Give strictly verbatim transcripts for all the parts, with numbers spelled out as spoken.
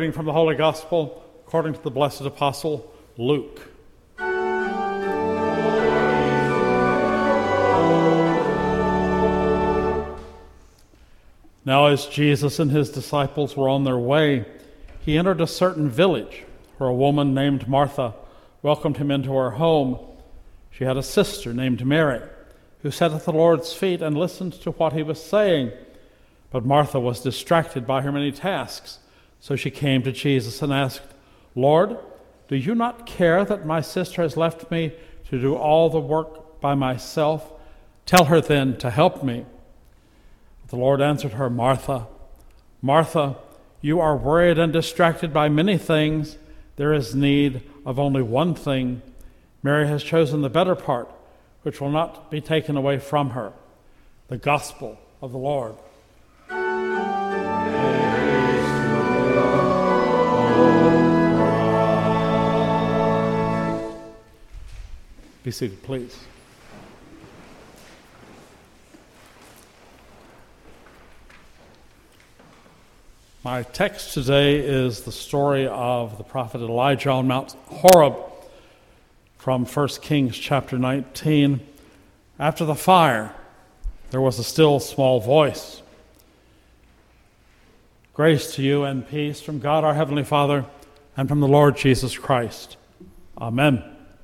reading from the Holy Gospel according to the blessed Apostle Luke. Now as Jesus and his disciples were on their way, he entered a certain village where a woman named Martha welcomed him into her home. She had a sister named Mary, who sat at the Lord's feet and listened to what he was saying. But Martha was distracted by her many tasks, so she came to Jesus and asked, "Lord, do you not care that my sister has left me to do all the work by myself? Tell her then to help me." The Lord answered her, "Martha, Martha, you are worried and distracted by many things. There is need of only one thing. Mary has chosen the better part, which will not be taken away from her." The Gospel of the Lord. Be seated, please. My text today is the story of the prophet Elijah on Mount Horeb from First Kings chapter nineteen. After the fire, there was a still small voice. Grace to you and peace from God our Heavenly Father and from the Lord Jesus Christ. Amen.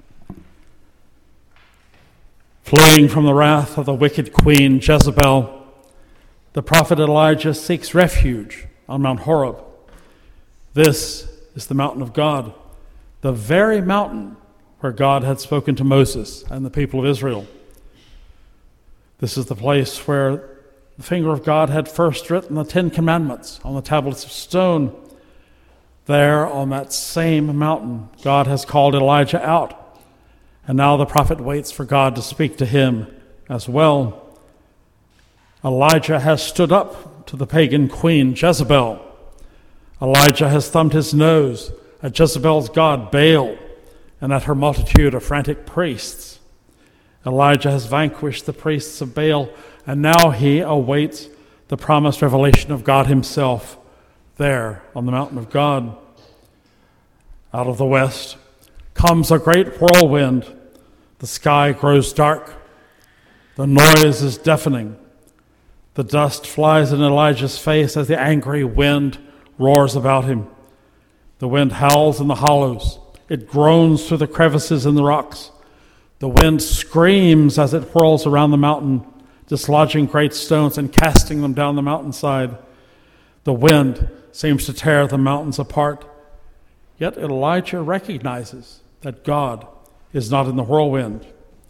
Fleeing from the wrath of the wicked queen Jezebel, the prophet Elijah seeks refuge on Mount Horeb. This is the mountain of God, the very mountain where God had spoken to Moses and the people of Israel. This is the place where the finger of God had first written the Ten Commandments on the tablets of stone. There, on that same mountain, God has called Elijah out, and now the prophet waits for God to speak to him as well. Elijah has stood up to the pagan queen Jezebel. Elijah has thumbed his nose at Jezebel's god Baal and at her multitude of frantic priests. Elijah has vanquished the priests of Baal, and now he awaits the promised revelation of God himself there on the mountain of God. Out of the west comes a great whirlwind. The sky grows dark. The noise is deafening. The dust flies in Elijah's face as the angry wind roars about him. The wind howls in the hollows. It groans through the crevices in the rocks. The wind screams as it whirls around the mountain, dislodging great stones and casting them down the mountainside. The wind seems to tear the mountains apart. Yet Elijah recognizes that God is not in the whirlwind.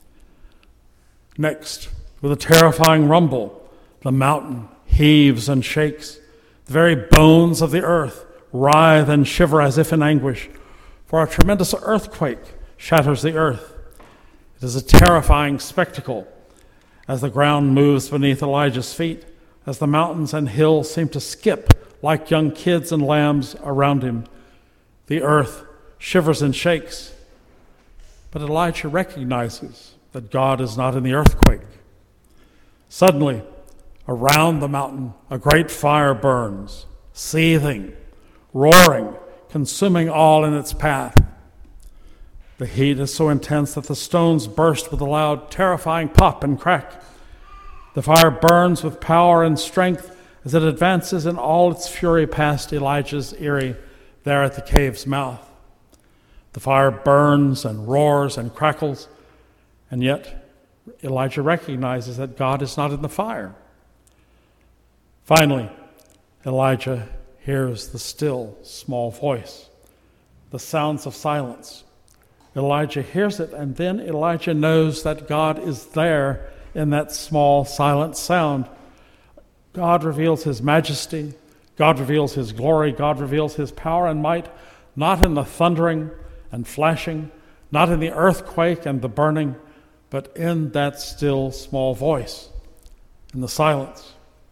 Next, with a terrifying rumble, the mountain heaves and shakes. The very bones of the earth writhe and shiver as if in anguish, for a tremendous earthquake shatters the earth. It is a terrifying spectacle as the ground moves beneath Elijah's feet, as the mountains and hills seem to skip like young kids and lambs around him. The earth shivers and shakes. But Elijah recognizes that God is not in the earthquake. Suddenly, around the mountain, a great fire burns, seething, roaring, consuming all in its path. The heat is so intense that the stones burst with a loud, terrifying pop and crack. The fire burns with power and strength as it advances in all its fury past Elijah's eyrie there at the cave's mouth. The fire burns and roars and crackles, and yet Elijah recognizes that God is not in the fire. Finally, Elijah hears the still, small voice, the sounds of silence. Elijah hears it, and then Elijah knows that God is there in that small, silent sound. God reveals his majesty. God reveals his glory. God reveals his power and might, not in the thundering and flashing, not in the earthquake and the burning, but in that still, small voice, in the silence.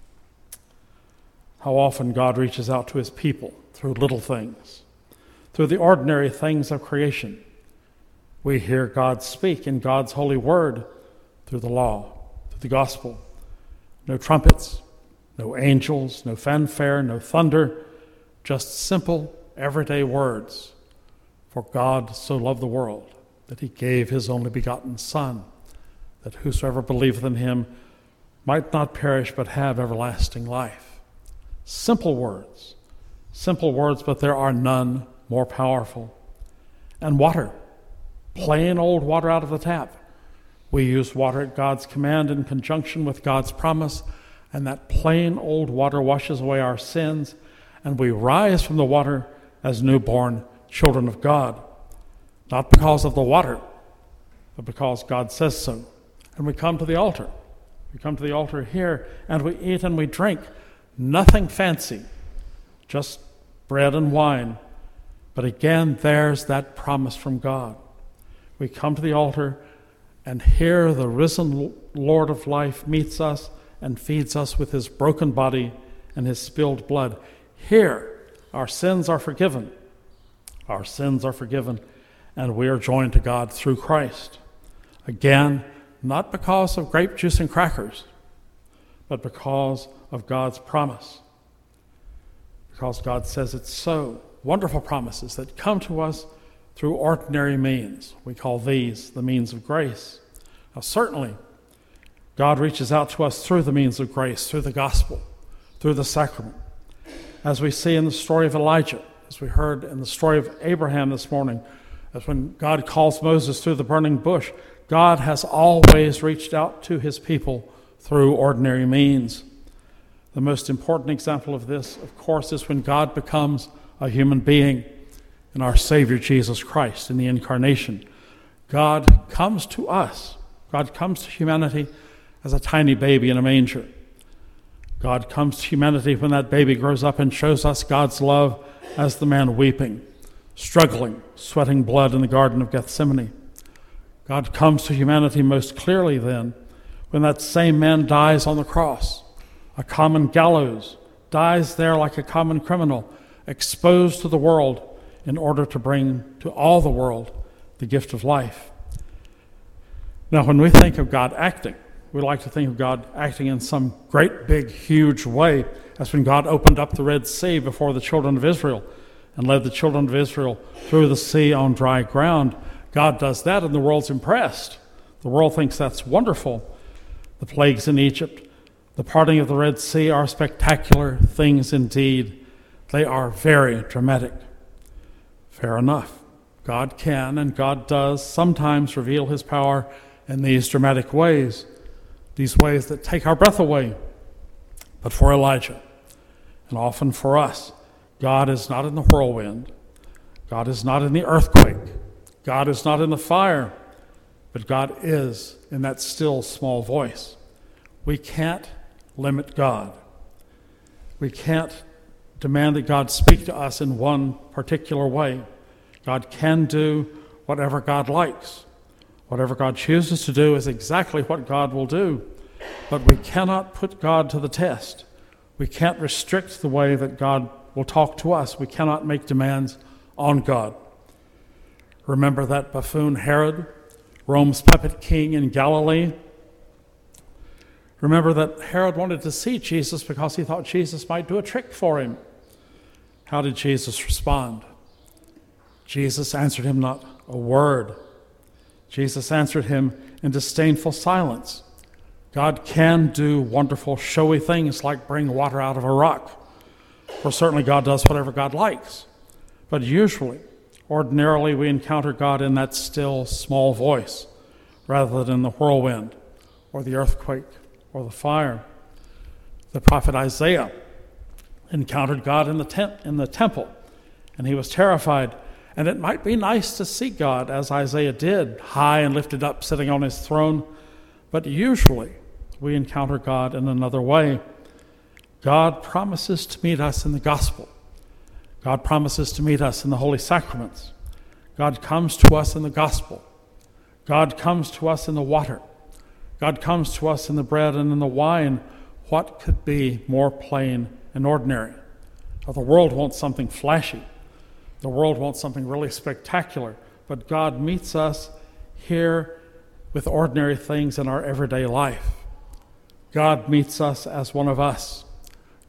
How often God reaches out to his people through little things, through the ordinary things of creation. We hear God speak in God's holy word through the law, through the gospel. No trumpets, no angels, no fanfare, no thunder, just simple, everyday words. For God so loved the world that he gave his only begotten Son, that whosoever believeth in him might not perish but have everlasting life. Simple words, simple words, but there are none more powerful. And water, plain old water out of the tap. We use water at God's command in conjunction with God's promise, and that plain old water washes away our sins, and we rise from the water as newborn children of God, not because of the water, but because God says so. And we come to the altar. We come to the altar here, and we eat and we drink. Nothing fancy, just bread and wine. But again, there's that promise from God. We come to the altar, and here the risen Lord of life meets us and feeds us with his broken body and his spilled blood. Here, our sins are forgiven. Our sins are forgiven, and we are joined to God through Christ. Again, not because of grape juice and crackers, but because of God's promise. Because God says it's so. Wonderful promises that come to us through ordinary means. We call these the means of grace. Now, certainly, God reaches out to us through the means of grace, through the gospel, through the sacrament. As we see in the story of Elijah, as we heard in the story of Abraham this morning, as when God calls Moses through the burning bush, God has always reached out to his people through ordinary means. The most important example of this, of course, is when God becomes a human being in our Savior Jesus Christ in the incarnation. God comes to us. God comes to humanity as a tiny baby in a manger. God comes to humanity when that baby grows up and shows us God's love as the man weeping, struggling, sweating blood in the Garden of Gethsemane. God comes to humanity most clearly then when that same man dies on the cross, a common gallows, dies there like a common criminal, exposed to the world in order to bring to all the world the gift of life. Now, when we think of God acting, we like to think of God acting in some great, big, huge way, as when God opened up the Red Sea before the children of Israel and led the children of Israel through the sea on dry ground. God does that, and the world's impressed. The world thinks that's wonderful. The plagues in Egypt, the parting of the Red Sea are spectacular things indeed. They are very dramatic. Fair enough. God can and God does sometimes reveal his power in these dramatic ways, these ways that take our breath away. But for Elijah, and often for us, God is not in the whirlwind. God is not in the earthquake. God is not in the fire. But God is in that still small voice. We can't limit God. We can't demand that God speak to us in one particular way. God can do whatever God likes. Whatever God chooses to do is exactly what God will do. But we cannot put God to the test. We can't restrict the way that God will talk to us. We cannot make demands on God. Remember that buffoon Herod, Rome's puppet king in Galilee? Remember that Herod wanted to see Jesus because he thought Jesus might do a trick for him. How did Jesus respond? Jesus answered him not a word. Jesus answered him in disdainful silence. God can do wonderful, showy things like bring water out of a rock. For certainly God does whatever God likes. But usually, ordinarily, we encounter God in that still, small voice, rather than in the whirlwind, or the earthquake, or the fire. The prophet Isaiah encountered God in the tent, in the temple, and he was terrified. And it might be nice to see God, as Isaiah did, high and lifted up, sitting on his throne. But usually, we encounter God in another way. God promises to meet us in the gospel. God promises to meet us in the holy sacraments. God comes to us in the gospel. God comes to us in the water. God comes to us in the bread and in the wine. What could be more plain and ordinary? Now, the world wants something flashy. The world wants something really spectacular. But God meets us here with ordinary things in our everyday life. God meets us as one of us.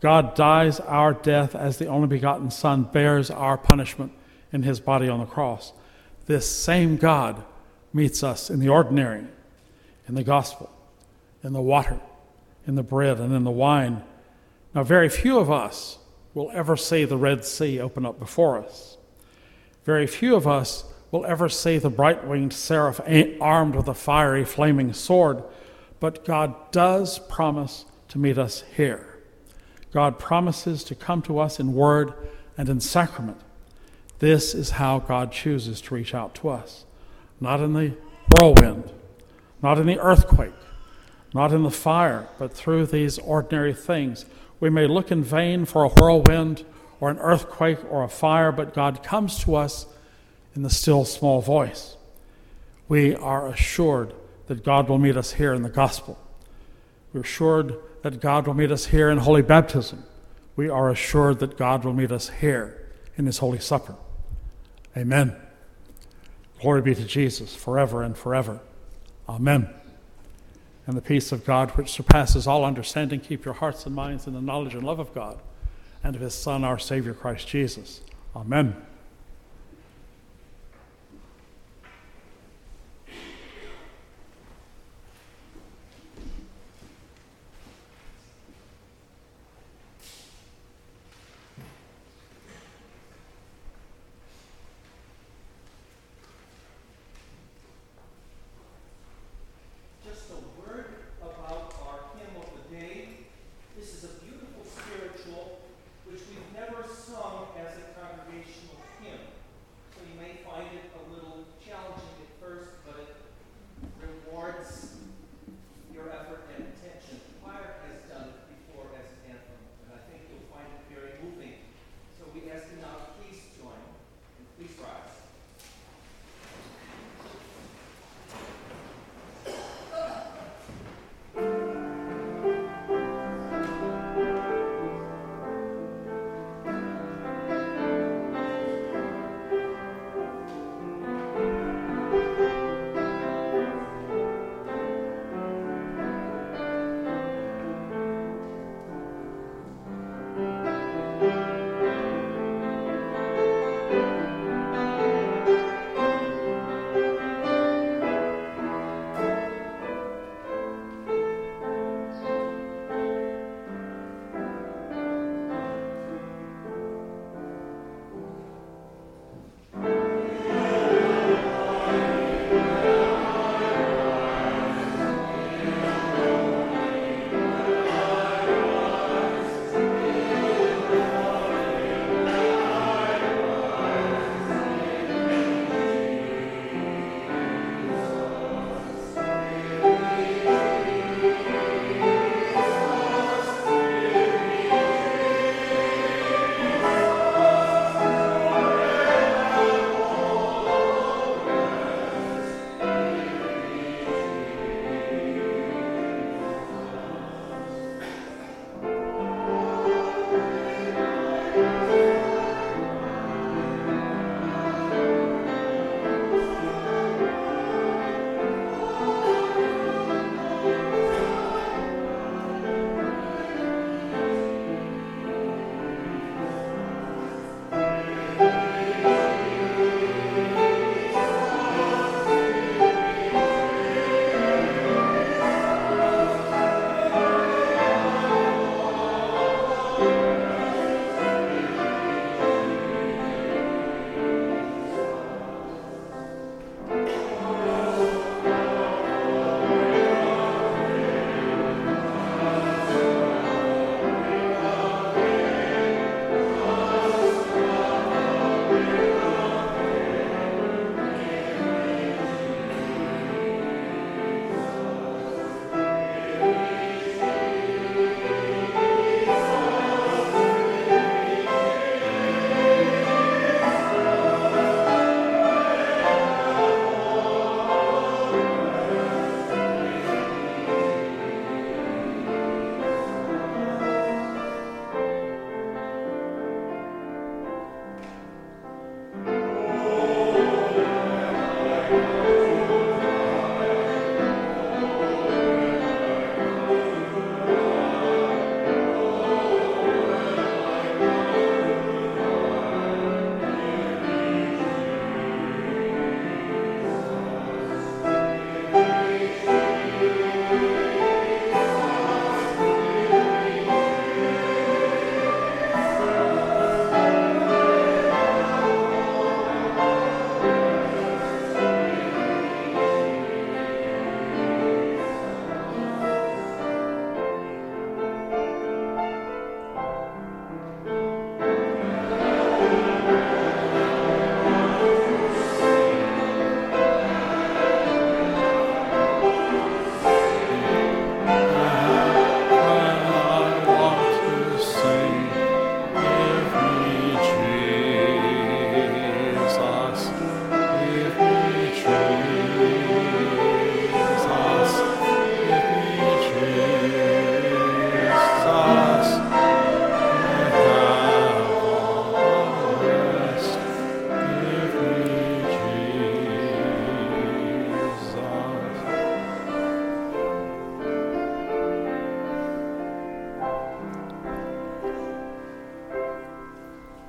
God dies our death as the only begotten Son bears our punishment in his body on the cross. This same God meets us in the ordinary, in the gospel, in the water, in the bread, and in the wine. Now, very few of us will ever see the Red Sea open up before us. Very few of us will ever see the bright-winged seraph armed with a fiery, flaming sword, but God does promise to meet us here. God promises to come to us in word and in sacrament. This is how God chooses to reach out to us. Not in the whirlwind, not in the earthquake, not in the fire, but through these ordinary things. We may look in vain for a whirlwind or an earthquake or a fire, but God comes to us in the still small voice. We are assured that God will meet us here in the gospel. We're assured that God will meet us here in holy baptism. We are assured that God will meet us here in his holy supper. Amen. Glory be to Jesus forever and forever. Amen. And the peace of God, which surpasses all understanding, keep your hearts and minds in the knowledge and love of God and of his Son, our Savior, Christ Jesus. Amen.